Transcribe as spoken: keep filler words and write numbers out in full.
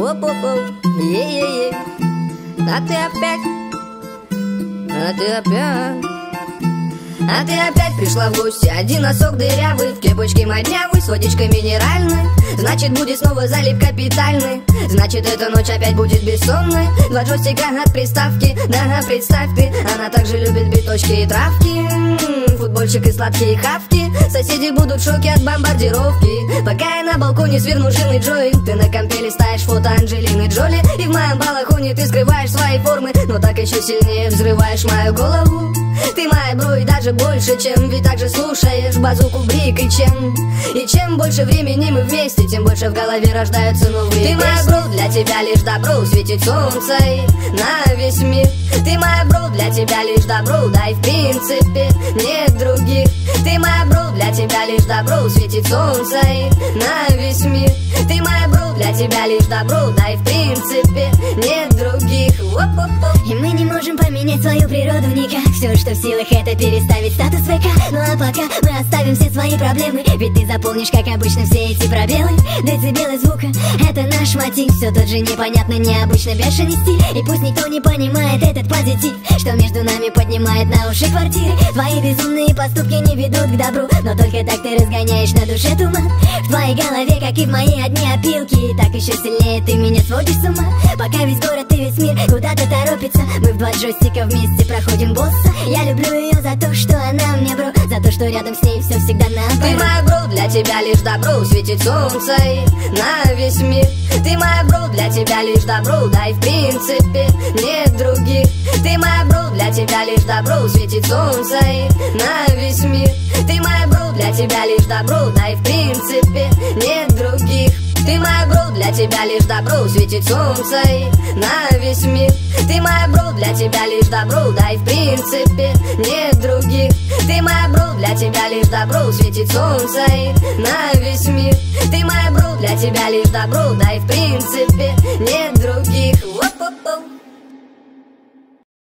Оп-оп-оп, е-е-е. А ты опять, а ты опять, а ты опять пришла в гости. Один носок дырявый, в кепочке моднявый, с водичкой минеральной. Значит, будет снова залип капитальный. Значит, эта ночь опять будет бессонной. Два джойстика от приставки, да, представь ты. Она также любит биточки и травки. М-м, футбольчик и сладкие хавки. Соседи будут в шоке от бомбардировки. Пока я на балконе сверну жирный джойнт, ты на компе листаешь фото Анджелины Джоли. И в моем балахоне ты скрываешь свои формы, но так еще сильнее взрываешь мою голову. Ты моя бро и даже больше, чем. Ведь также слушаешь базуку Брик и чем. И чем больше времени мы вместе, тем больше в голове рождаются новые. Ты моя бро, для тебя лишь добро светит солнце на весь мир. Ты моя бро, для тебя лишь добро, да и в принципе нет других. Ты моя бро, для тебя лишь добро светит солнце на весь мир. Ты моя бро, для тебя лишь добро, да и в принципе нет других. Оп-оп-оп. И мы не можем поменять свою природу никак. Все, что в силах, это переставить статус ВК. Ну а пока мы оставим все свои проблемы, ведь ты заполнишь, как обычно, все эти пробелы. Децибелы звука, это наш мотив. Все тот же непонятно, необычно, бешеный стиль. И пусть никто не понимает этот позитив, что между нами поднимает на уши квартиры. Твои безумные поступки не ведут к добру, но только так ты разгоняешь на душе туман. В твоей голове, как и в моей, одни опилки. Так еще сильнее ты меня сводишь с ума. Пока весь город и весь мир куда-то торопится, мы в два джойстика вместе проходим босса. Я люблю ее за то, что она мне бро, за то, что рядом с ней все всегда наоборот. Ты моя бро, для тебя лишь добро светит солнце на весь мир. Ты моя бро, для тебя лишь добро, да и в принципе нет других. Ты моя бро, для тебя лишь добро светит солнце на весь мир. Ты моя бро, для тебя лишь добро, да и в принципе нет других. Ты моя бро, для тебя лишь добро светит солнце на весь мир. Ты моя бро, для тебя лишь добро, да и в принципе нет других. Ты моя бро, для тебя лишь добро светит солнце на весь мир. Ты моя бро, для тебя лишь добро, да и в принципе нет других. Оп!